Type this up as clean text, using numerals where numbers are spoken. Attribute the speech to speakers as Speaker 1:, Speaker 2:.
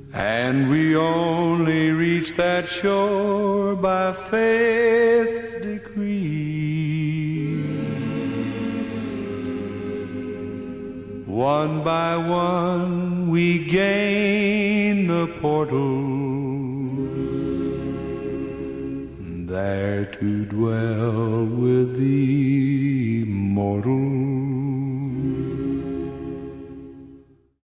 Speaker 1: and we only reach that shore by faith's decree. One by one we gain the portal, there to dwell with the immortal.